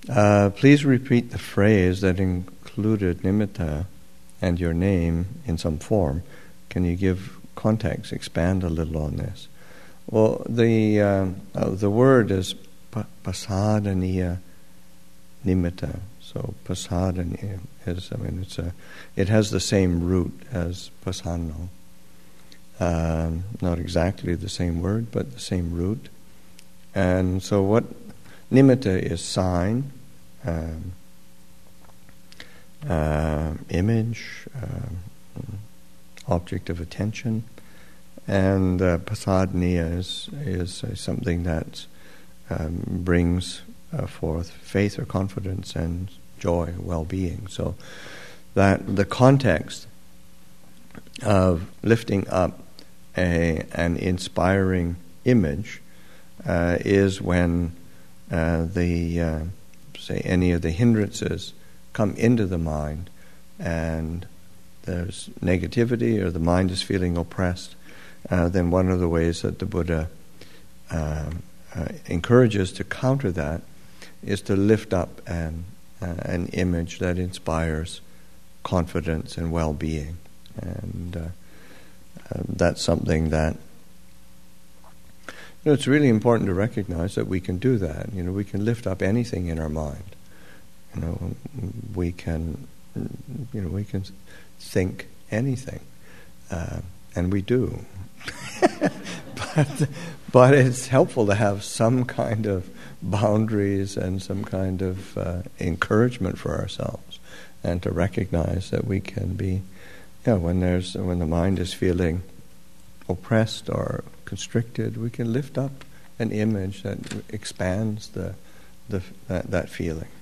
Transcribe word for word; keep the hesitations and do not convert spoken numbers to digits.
Uh, please repeat the phrase that included nimitta and your name in some form. Can you give context, expand a little on this? Well, the uh, uh, the word is pa- pasadaniya nimitta. So pasadaniya is, I mean, it's a, it has the same root as pasanno. Um, not exactly the same word, but the same root. And so what nimitta is sign, um, uh, image, uh, object of attention, and uh, pasadaniya is, is uh, something that um, brings uh, forth faith or confidence and joy, well-being. So that the context of lifting up a, an inspiring image uh, is when uh, the uh, say any of the hindrances come into the mind, and there's negativity or the mind is feeling oppressed. Uh, then one of the ways that the Buddha uh, uh, encourages to counter that is to lift up an uh, an image that inspires confidence and well-being, and uh, uh, that's something that, you know, it's really important to recognize that we can do that. You know, we can lift up anything in our mind. You know, we can, you know, we can think anything, uh, and we do. but but it's helpful to have some kind of boundaries and some kind of uh, encouragement for ourselves, and to recognize that we can be, you know, when there's when the mind is feeling oppressed or constricted, we can lift up an image that expands the the that, that feeling.